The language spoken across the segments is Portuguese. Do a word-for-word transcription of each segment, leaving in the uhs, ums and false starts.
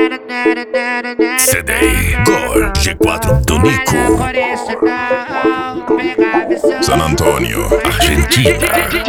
C D I Gol G quatro do Nico. San Antonio, Argentina.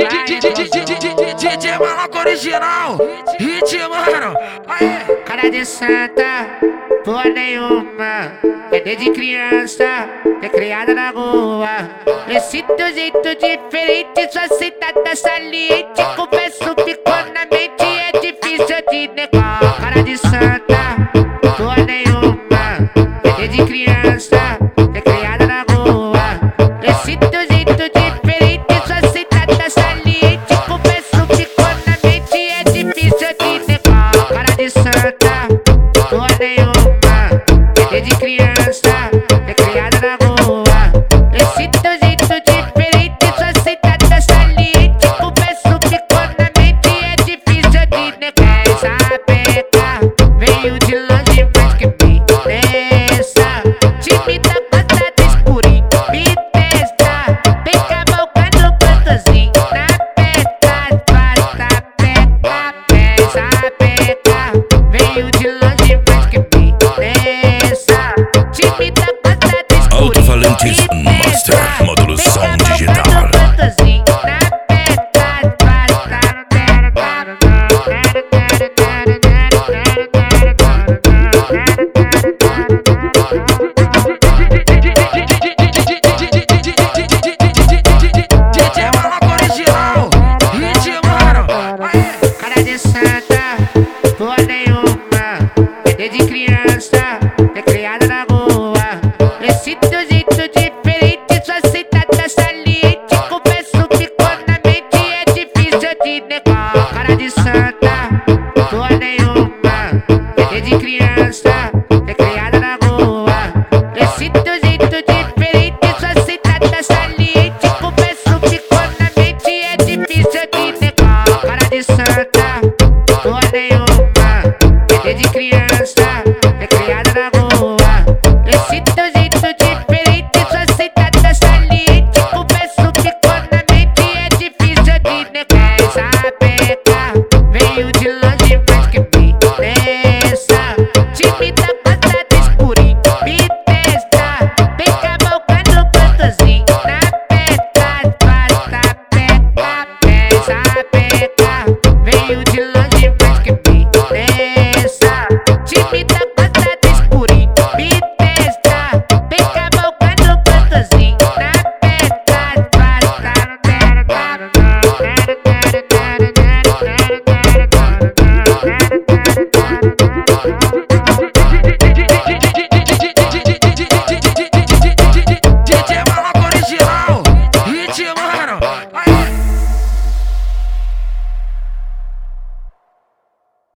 D J Maloca original, hit, mano. Cara de santa, porra nenhuma. É desde criança, é criada na rua. Esse teu jeito diferente, sua sentada saliente. Confesso, ficou na mente, é difícil de negar. Cara de santa, porra nenhuma. É desde criança, é criada na rua. Esse teu jeito diferente, sua sentada saliente. Confesso, ficou na mente, é difícil de negar. Cara de santa, porra nenhuma. É desde criança, é criada na rua. Esse teu jeito diferente, sua sentada saliente. Confesso, ficou na mente, é difícil de negar. Essa peca veio de longe, mas que me interessa. Time da passada escurinho, me testa. Vem cavalgando no cantozinho, na peca, basta peca. Essa peca veio de longe, mas que me interessa. Time da passada escurinho, Alto-falantes Master, módulo som digital. D J Maloca original, hit, mano. Cara de santa, porra nenhuma. É desde criança, é criada na rua. Esse teu jeito diferente, sua sentada saliente. Confesso, ficou na mente, é difícil de negar. Cara de santa, porra nenhuma. É desde criança, é criada na rua. Esse teu jeito diferente, sua sentada saliente. Confesso, ficou na mente, é difícil de negar. Cara de santa, porra nenhuma. É desde criança, é criada na rua.